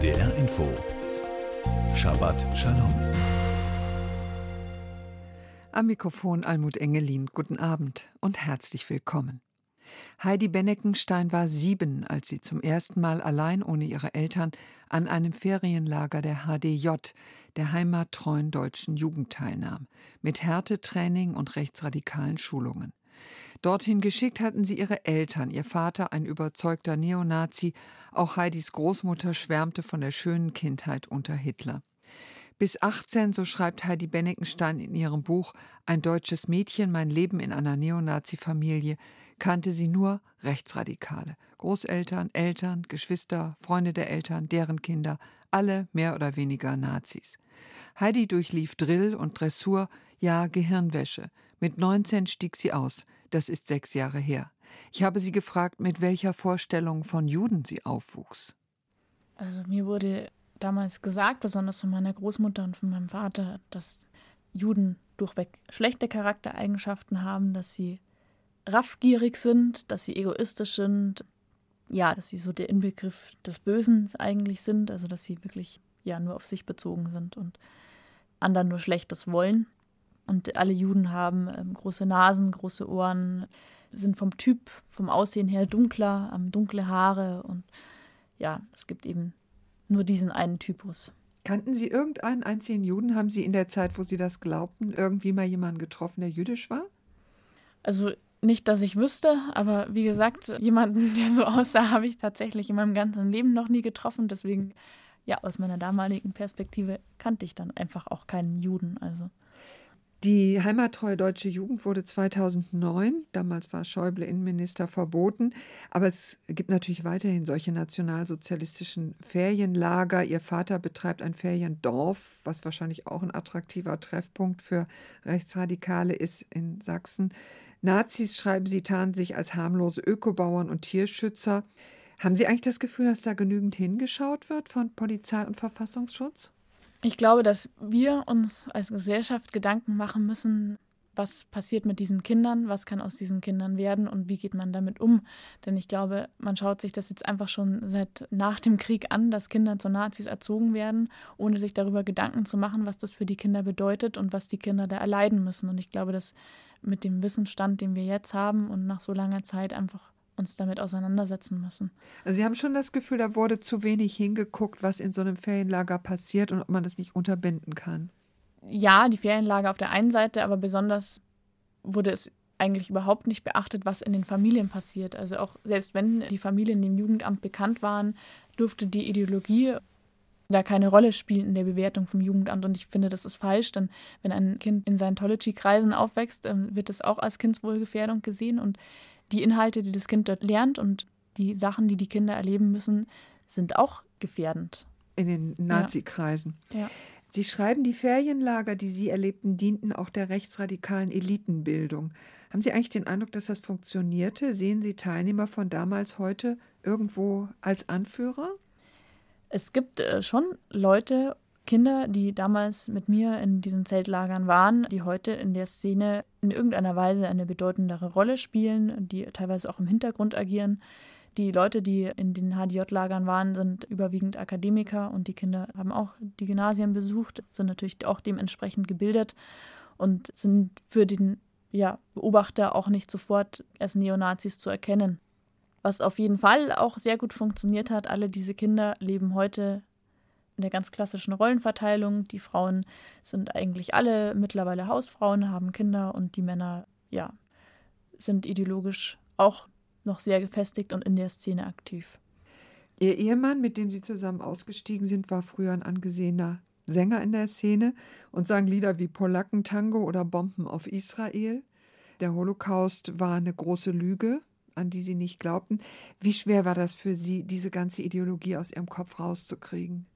NDR Info. Shabbat Shalom. Am Mikrofon Almut Engelin. Guten Abend und herzlich willkommen. Heidi Benneckenstein war 7, als sie zum ersten Mal allein ohne ihre Eltern an einem Ferienlager der HDJ, der heimattreuen deutschen Jugend, teilnahm, mit Härtetraining und rechtsradikalen Schulungen. Dorthin geschickt hatten sie ihre Eltern, ihr Vater ein überzeugter Neonazi, auch Heidis Großmutter schwärmte von der schönen Kindheit unter Hitler. Bis 18, so schreibt Heidi Benneckenstein in ihrem Buch »Ein deutsches Mädchen, mein Leben in einer Neonazi-Familie«, kannte sie nur Rechtsradikale. Großeltern, Eltern, Geschwister, Freunde der Eltern, deren Kinder, alle mehr oder weniger Nazis. Heidi durchlief Drill und Dressur, ja Gehirnwäsche. Mit 19 stieg sie aus. Das ist 6 Jahre her. Ich habe sie gefragt, mit welcher Vorstellung von Juden sie aufwuchs. Also mir wurde damals gesagt, besonders von meiner Großmutter und von meinem Vater, dass Juden durchweg schlechte Charaktereigenschaften haben, dass sie raffgierig sind, dass sie egoistisch sind, ja, dass sie so der Inbegriff des Bösen eigentlich sind, also dass sie wirklich ja nur auf sich bezogen sind und anderen nur Schlechtes wollen. Und alle Juden haben große Nasen, große Ohren, sind vom Typ, vom Aussehen her dunkler, haben dunkle Haare und ja, es gibt eben nur diesen einen Typus. Kannten Sie irgendeinen einzigen Juden? Haben Sie in der Zeit, wo Sie das glaubten, irgendwie mal jemanden getroffen, der jüdisch war? Also nicht, dass ich wüsste, aber wie gesagt, jemanden, der so aussah, habe ich tatsächlich in meinem ganzen Leben noch nie getroffen. Deswegen, ja, aus meiner damaligen Perspektive kannte ich dann einfach auch keinen Juden. Also. Die heimattreue deutsche Jugend wurde 2009, damals war Schäuble Innenminister, verboten. Aber es gibt natürlich weiterhin solche nationalsozialistischen Ferienlager. Ihr Vater betreibt ein Feriendorf, was wahrscheinlich auch ein attraktiver Treffpunkt für Rechtsradikale ist in Sachsen. Nazis, schreiben Sie, tarnen sich als harmlose Ökobauern und Tierschützer. Haben Sie eigentlich das Gefühl, dass da genügend hingeschaut wird von Polizei und Verfassungsschutz? Ich glaube, dass wir uns als Gesellschaft Gedanken machen müssen, was passiert mit diesen Kindern, was kann aus diesen Kindern werden und wie geht man damit um. Denn ich glaube, man schaut sich das jetzt einfach schon seit nach dem Krieg an, dass Kinder zu Nazis erzogen werden, ohne sich darüber Gedanken zu machen, was das für die Kinder bedeutet und was die Kinder da erleiden müssen. Und ich glaube, dass mit dem Wissensstand, den wir jetzt haben und nach so langer Zeit einfach uns damit auseinandersetzen müssen. Also Sie haben schon das Gefühl, da wurde zu wenig hingeguckt, was in so einem Ferienlager passiert und ob man das nicht unterbinden kann. Ja, die Ferienlager auf der einen Seite, aber besonders wurde es eigentlich überhaupt nicht beachtet, was in den Familien passiert. Also auch selbst wenn die Familien dem Jugendamt bekannt waren, durfte die Ideologie da keine Rolle spielen in der Bewertung vom Jugendamt. Und ich finde, das ist falsch, denn wenn ein Kind in Scientology-Kreisen aufwächst, wird es auch als Kindswohlgefährdung gesehen. Und die Inhalte, die das Kind dort lernt und die Sachen, die die Kinder erleben müssen, sind auch gefährdend. In den Nazi-Kreisen. Ja. Sie schreiben, die Ferienlager, die Sie erlebten, dienten auch der rechtsradikalen Elitenbildung. Haben Sie eigentlich den Eindruck, dass das funktionierte? Sehen Sie Teilnehmer von damals heute irgendwo als Anführer? Es gibt schon Leute, Kinder, die damals mit mir in diesen Zeltlagern waren, die heute in der Szene in irgendeiner Weise eine bedeutendere Rolle spielen, die teilweise auch im Hintergrund agieren. Die Leute, die in den HDJ-Lagern waren, sind überwiegend Akademiker und die Kinder haben auch die Gymnasien besucht, sind natürlich auch dementsprechend gebildet und sind für den Beobachter auch nicht sofort als Neonazis zu erkennen. Was auf jeden Fall auch sehr gut funktioniert hat, alle diese Kinder leben heute in der ganz klassischen Rollenverteilung. Die Frauen sind eigentlich alle mittlerweile Hausfrauen, haben Kinder und die Männer, sind ideologisch auch noch sehr gefestigt und in der Szene aktiv. Ihr Ehemann, mit dem Sie zusammen ausgestiegen sind, war früher ein angesehener Sänger in der Szene und sang Lieder wie Polackentango oder Bomben auf Israel. Der Holocaust war eine große Lüge, an die Sie nicht glaubten. Wie schwer war das für Sie, diese ganze Ideologie aus Ihrem Kopf rauszukriegen?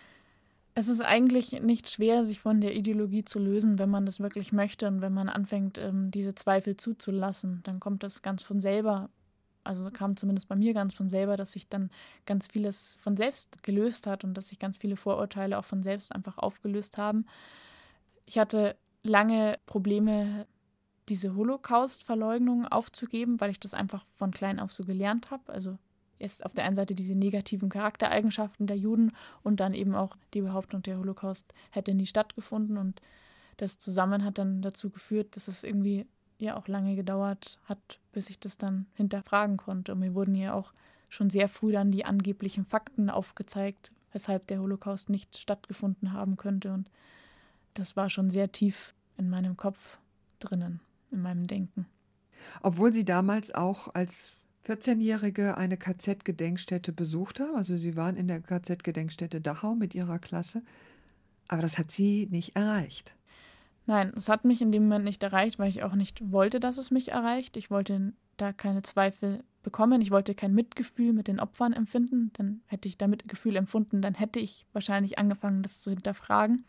Es ist eigentlich nicht schwer, sich von der Ideologie zu lösen, wenn man das wirklich möchte und wenn man anfängt, diese Zweifel zuzulassen. Dann kommt das ganz von selber. Also kam zumindest bei mir ganz von selber, dass sich dann ganz vieles von selbst gelöst hat und dass sich ganz viele Vorurteile auch von selbst einfach aufgelöst haben. Ich hatte lange Probleme, diese Holocaust-Verleugnung aufzugeben, weil ich das einfach von klein auf so gelernt habe. Also Erst auf der einen Seite diese negativen Charaktereigenschaften der Juden und dann eben auch die Behauptung, der Holocaust hätte nie stattgefunden. Und das zusammen hat dann dazu geführt, dass es irgendwie ja auch lange gedauert hat, bis ich das dann hinterfragen konnte. Und mir wurden ja auch schon sehr früh dann die angeblichen Fakten aufgezeigt, weshalb der Holocaust nicht stattgefunden haben könnte. Und das war schon sehr tief in meinem Kopf drinnen, in meinem Denken. Obwohl Sie damals auch als 14-Jährige eine KZ-Gedenkstätte besucht haben, also Sie waren in der KZ-Gedenkstätte Dachau mit Ihrer Klasse, aber das hat Sie nicht erreicht. Nein, es hat mich in dem Moment nicht erreicht, weil ich auch nicht wollte, dass es mich erreicht. Ich wollte da keine Zweifel bekommen. Ich wollte kein Mitgefühl mit den Opfern empfinden. Dann hätte ich da Mitgefühl empfunden, dann hätte ich wahrscheinlich angefangen, das zu hinterfragen.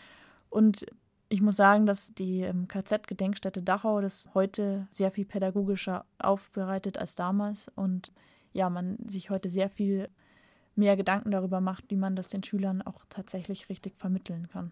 Und ich muss sagen, dass die KZ-Gedenkstätte Dachau das heute sehr viel pädagogischer aufbereitet als damals. Und ja, man sich heute sehr viel mehr Gedanken darüber macht, wie man das den Schülern auch tatsächlich richtig vermitteln kann.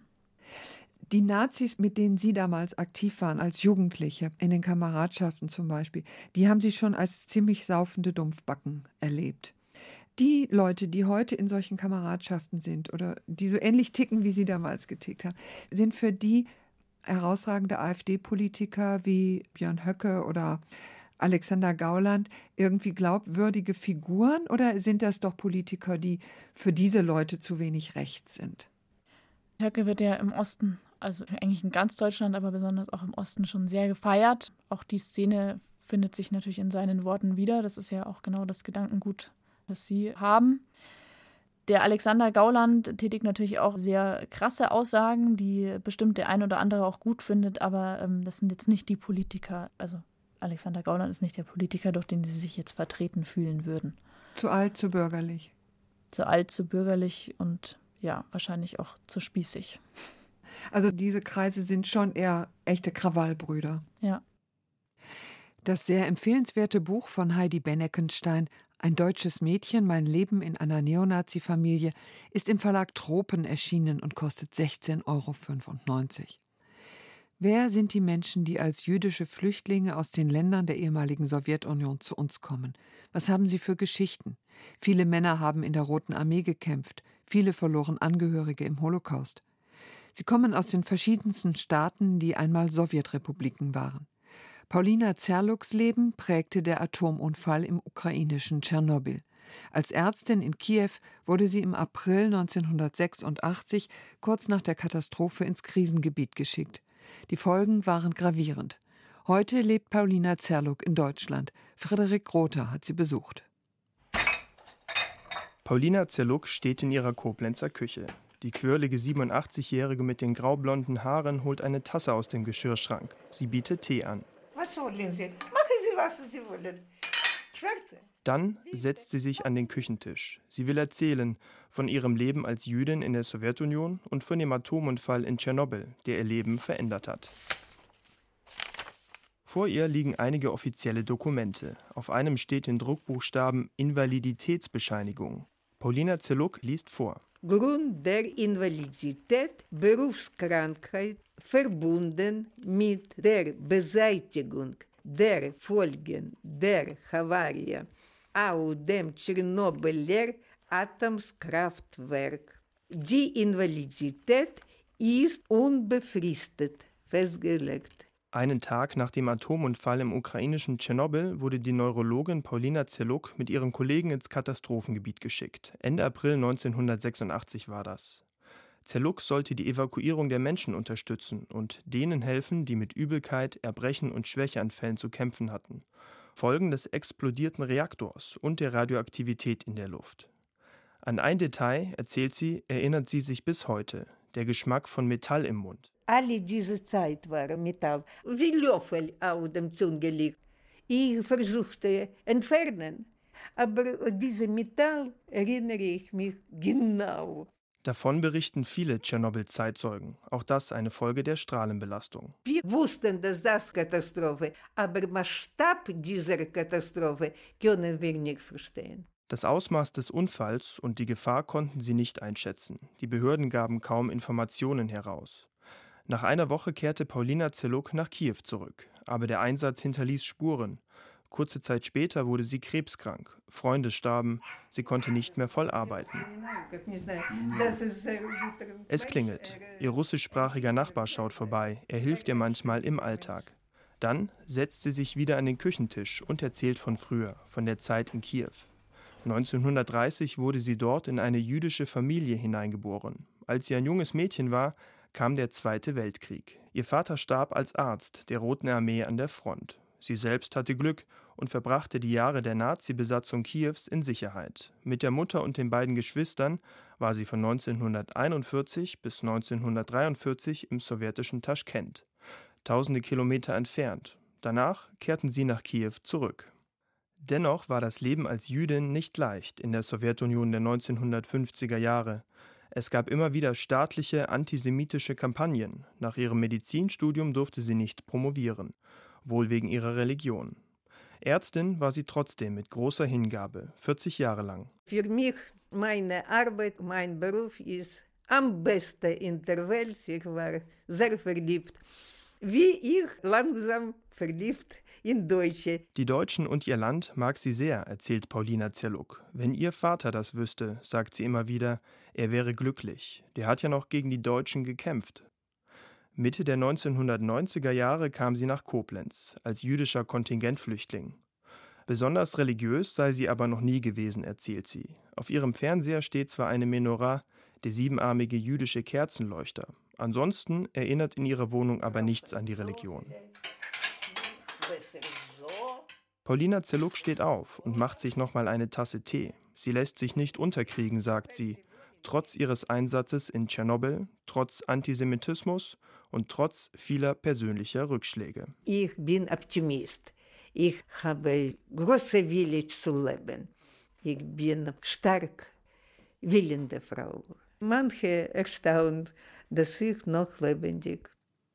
Die Nazis, mit denen Sie damals aktiv waren, als Jugendliche, in den Kameradschaften zum Beispiel, die haben Sie schon als ziemlich saufende Dumpfbacken erlebt. Die Leute, die heute in solchen Kameradschaften sind oder die so ähnlich ticken, wie Sie damals getickt haben, sind für die herausragende AfD-Politiker wie Björn Höcke oder Alexander Gauland irgendwie glaubwürdige Figuren oder sind das doch Politiker, die für diese Leute zu wenig rechts sind? Höcke wird ja im Osten, also eigentlich in ganz Deutschland, aber besonders auch im Osten schon sehr gefeiert. Auch die Szene findet sich natürlich in seinen Worten wieder. Das ist ja auch genau das Gedankengut, das Sie haben. Der Alexander Gauland tätigt natürlich auch sehr krasse Aussagen, die bestimmt der ein oder andere auch gut findet, aber das sind jetzt nicht die Politiker, also Alexander Gauland ist nicht der Politiker, durch den Sie sich jetzt vertreten fühlen würden. Zu alt, zu bürgerlich. Zu alt, zu bürgerlich und ja, wahrscheinlich auch zu spießig. Also diese Kreise sind schon eher echte Krawallbrüder. Ja. Das sehr empfehlenswerte Buch von Heidi Benneckenstein, Ein deutsches Mädchen, mein Leben in einer Neonazi-Familie, ist im Verlag Tropen erschienen und kostet 16,95 €. Wer sind die Menschen, die als jüdische Flüchtlinge aus den Ländern der ehemaligen Sowjetunion zu uns kommen? Was haben sie für Geschichten? Viele Männer haben in der Roten Armee gekämpft, viele verloren Angehörige im Holocaust. Sie kommen aus den verschiedensten Staaten, die einmal Sowjetrepubliken waren. Paulina Zerluks Leben prägte der Atomunfall im ukrainischen Tschernobyl. Als Ärztin in Kiew wurde sie im April 1986, kurz nach der Katastrophe, ins Krisengebiet geschickt. Die Folgen waren gravierend. Heute lebt Paulina Zerluk in Deutschland. Frederik Rother hat sie besucht. Paulina Zerluk steht in ihrer Koblenzer Küche. Die quirlige 87-Jährige mit den graublonden Haaren holt eine Tasse aus dem Geschirrschrank. Sie bietet Tee an. Was wollen Sie? Machen Sie, was Sie wollen. Schwarze. Dann setzt sie sich an den Küchentisch. Sie will erzählen von ihrem Leben als Jüdin in der Sowjetunion und von dem Atomunfall in Tschernobyl, der ihr Leben verändert hat. Vor ihr liegen einige offizielle Dokumente. Auf einem steht in Druckbuchstaben Invaliditätsbescheinigung. Paulina Zerluk liest vor. Grund der Invalidität, Berufskrankheit, verbunden mit der Beseitigung der Folgen der Havarie auf dem Tschernobyler Atomkraftwerk. Die Invalidität ist unbefristet festgelegt. Einen Tag nach dem Atomunfall im ukrainischen Tschernobyl wurde die Neurologin Paulina Zerluk mit ihren Kollegen ins Katastrophengebiet geschickt. Ende April 1986 war das. Zerluk sollte die Evakuierung der Menschen unterstützen und denen helfen, die mit Übelkeit, Erbrechen und Schwächeanfällen zu kämpfen hatten. Folgen des explodierten Reaktors und der Radioaktivität in der Luft. An ein Detail, erzählt sie, erinnert sie sich bis heute: der Geschmack von Metall im Mund. Alle diese Zeit war Metall, wie Löffel auf dem Zunge liegt. Ich versuchte entfernen, aber dieses Metall erinnere ich mich genau. Davon berichten viele Tschernobyl-Zeitzeugen. Auch das eine Folge der Strahlenbelastung. Wir wussten, dass das Katastrophe, aber Maßstab dieser Katastrophe können wir nicht verstehen. Das Ausmaß des Unfalls und die Gefahr konnten sie nicht einschätzen. Die Behörden gaben kaum Informationen heraus. Nach einer Woche kehrte Paulina Zerluk nach Kiew zurück. Aber der Einsatz hinterließ Spuren. Kurze Zeit später wurde sie krebskrank. Freunde starben. Sie konnte nicht mehr voll arbeiten. Es klingelt. Ihr russischsprachiger Nachbar schaut vorbei. Er hilft ihr manchmal im Alltag. Dann setzt sie sich wieder an den Küchentisch und erzählt von früher, von der Zeit in Kiew. 1930 wurde sie dort in eine jüdische Familie hineingeboren. Als sie ein junges Mädchen war, kam der Zweite Weltkrieg. Ihr Vater starb als Arzt der Roten Armee an der Front. Sie selbst hatte Glück und verbrachte die Jahre der Nazi-Besatzung Kiews in Sicherheit. Mit der Mutter und den beiden Geschwistern war sie von 1941 bis 1943 im sowjetischen Taschkent, tausende Kilometer entfernt. Danach kehrten sie nach Kiew zurück. Dennoch war das Leben als Jüdin nicht leicht in der Sowjetunion der 1950er Jahre. Es gab immer wieder staatliche antisemitische Kampagnen. Nach ihrem Medizinstudium durfte sie nicht promovieren, wohl wegen ihrer Religion. Ärztin war sie trotzdem mit großer Hingabe, 40 Jahre lang. Für mich, meine Arbeit, mein Beruf ist am besten in der Welt. Ich war sehr verliebt. Wie ich langsam verliebt in Deutsche. Die Deutschen und ihr Land mag sie sehr, erzählt Paulina Zerluck. Wenn ihr Vater das wüsste, sagt sie immer wieder, er wäre glücklich. Der hat ja noch gegen die Deutschen gekämpft. Mitte der 1990er Jahre kam sie nach Koblenz, als jüdischer Kontingentflüchtling. Besonders religiös sei sie aber noch nie gewesen, erzählt sie. Auf ihrem Fernseher steht zwar eine Menorah, der siebenarmige jüdische Kerzenleuchter. Ansonsten erinnert in ihrer Wohnung aber nichts an die Religion. Paulina Zerluck steht auf und macht sich nochmal eine Tasse Tee. Sie lässt sich nicht unterkriegen, sagt sie, trotz ihres Einsatzes in Tschernobyl, trotz Antisemitismus und trotz vieler persönlicher Rückschläge. Ich bin Optimist. Ich habe große Wille zu leben. Ich bin stark willende Frau. Manche erstaunt, dass ich noch lebendig bin.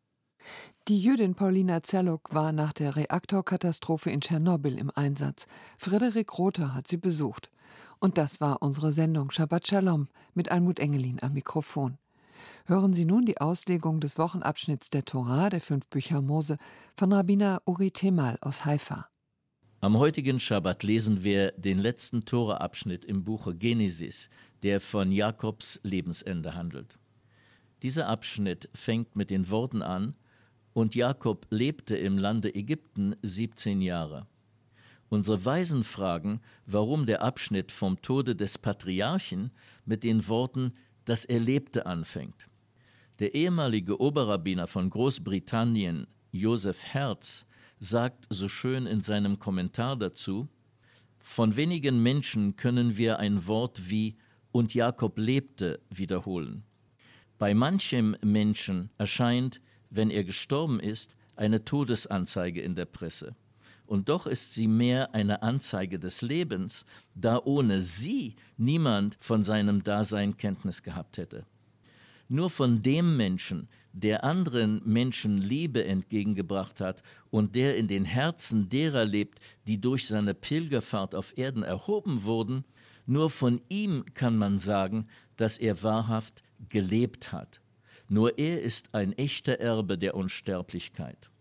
Die Jüdin Paulina Zerluck war nach der Reaktorkatastrophe in Tschernobyl im Einsatz. Frederik Rother hat sie besucht. Und das war unsere Sendung Shabbat Shalom mit Almut Engelin am Mikrofon. Hören Sie nun die Auslegung des Wochenabschnitts der Tora, der 5 Bücher Mose, von Rabbiner Uri Temal aus Haifa. Am heutigen Schabbat lesen wir den letzten Tora-Abschnitt im Buche Genesis, der von Jakobs Lebensende handelt. Dieser Abschnitt fängt mit den Worten an: Und Jakob lebte im Lande Ägypten 17 Jahre. Unsere Weisen fragen, warum der Abschnitt vom Tode des Patriarchen mit den Worten dass er lebte anfängt. Der ehemalige Oberrabbiner von Großbritannien, Joseph Herz, sagt so schön in seinem Kommentar dazu: Von wenigen Menschen können wir ein Wort wie „und Jakob lebte“ wiederholen. Bei manchem Menschen erscheint, wenn er gestorben ist, eine Todesanzeige in der Presse. Und doch ist sie mehr eine Anzeige des Lebens, da ohne sie niemand von seinem Dasein Kenntnis gehabt hätte. Nur von dem Menschen, der anderen Menschen Liebe entgegengebracht hat und der in den Herzen derer lebt, die durch seine Pilgerfahrt auf Erden erhoben wurden, nur von ihm kann man sagen, dass er wahrhaft gelebt hat. Nur er ist ein echter Erbe der Unsterblichkeit.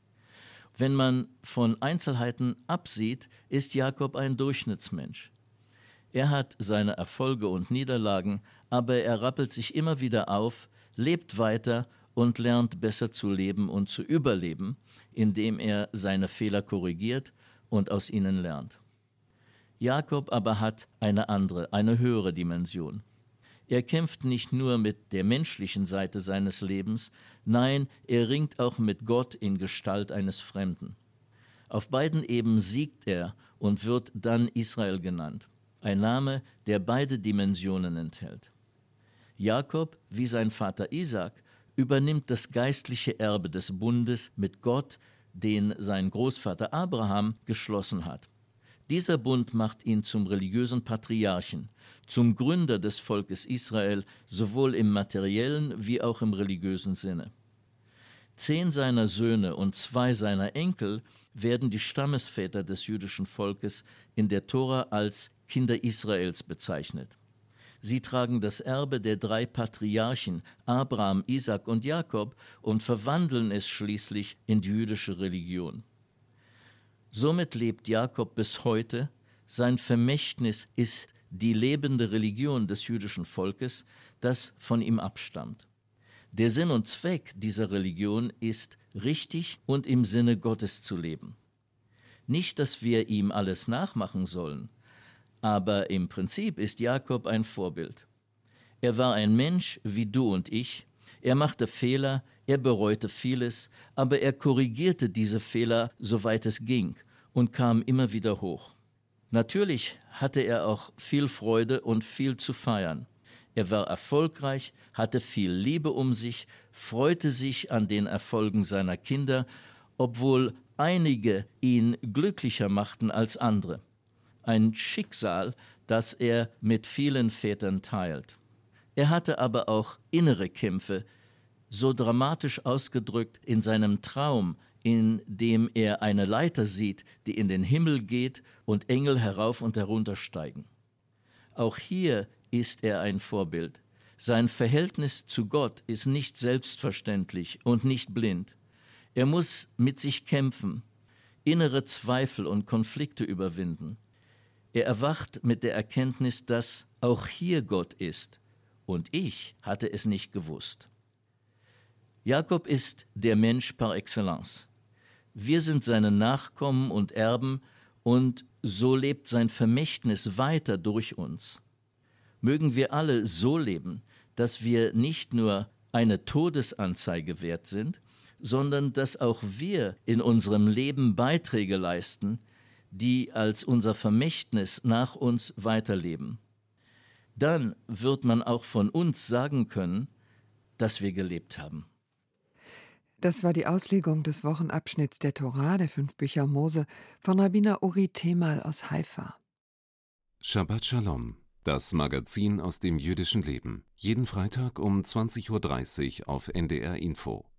Wenn man von Einzelheiten absieht, ist Jakob ein Durchschnittsmensch. Er hat seine Erfolge und Niederlagen, aber er rappelt sich immer wieder auf, lebt weiter und lernt besser zu leben und zu überleben, indem er seine Fehler korrigiert und aus ihnen lernt. Jakob aber hat eine andere, eine höhere Dimension. Er kämpft nicht nur mit der menschlichen Seite seines Lebens, nein, er ringt auch mit Gott in Gestalt eines Fremden. Auf beiden Ebenen siegt er und wird dann Israel genannt, ein Name, der beide Dimensionen enthält. Jakob, wie sein Vater Isaak, übernimmt das geistliche Erbe des Bundes mit Gott, den sein Großvater Abraham geschlossen hat. Dieser Bund macht ihn zum religiösen Patriarchen, zum Gründer des Volkes Israel, sowohl im materiellen wie auch im religiösen Sinne. 10 seiner Söhne und 2 seiner Enkel werden die Stammesväter des jüdischen Volkes in der Tora als Kinder Israels bezeichnet. Sie tragen das Erbe der 3 Patriarchen, Abraham, Isaak und Jakob, und verwandeln es schließlich in die jüdische Religion. Somit lebt Jakob bis heute. Sein Vermächtnis ist die lebende Religion des jüdischen Volkes, das von ihm abstammt. Der Sinn und Zweck dieser Religion ist, richtig und im Sinne Gottes zu leben. Nicht, dass wir ihm alles nachmachen sollen, aber im Prinzip ist Jakob ein Vorbild. Er war ein Mensch wie du und ich. Er machte Fehler, er bereute vieles, aber er korrigierte diese Fehler, soweit es ging, und kam immer wieder hoch. Natürlich hatte er auch viel Freude und viel zu feiern. Er war erfolgreich, hatte viel Liebe um sich, freute sich an den Erfolgen seiner Kinder, obwohl einige ihn glücklicher machten als andere. Ein Schicksal, das er mit vielen Vätern teilt. Er hatte aber auch innere Kämpfe, so dramatisch ausgedrückt in seinem Traum, in dem er eine Leiter sieht, die in den Himmel geht und Engel herauf und herunter steigen. Auch hier ist er ein Vorbild. Sein Verhältnis zu Gott ist nicht selbstverständlich und nicht blind. Er muss mit sich kämpfen, innere Zweifel und Konflikte überwinden. Er erwacht mit der Erkenntnis, dass auch hier Gott ist, und ich hatte es nicht gewusst. Jakob ist der Mensch par excellence. Wir sind seine Nachkommen und Erben, und so lebt sein Vermächtnis weiter durch uns. Mögen wir alle so leben, dass wir nicht nur eine Todesanzeige wert sind, sondern dass auch wir in unserem Leben Beiträge leisten, die als unser Vermächtnis nach uns weiterleben. Dann wird man auch von uns sagen können, dass wir gelebt haben. Das war die Auslegung des Wochenabschnitts der Tora, der 5 Bücher Mose, von Rabbiner Uri Temal aus Haifa. Shabbat Shalom, das Magazin aus dem jüdischen Leben. Jeden Freitag um 20:30 Uhr auf NDR Info.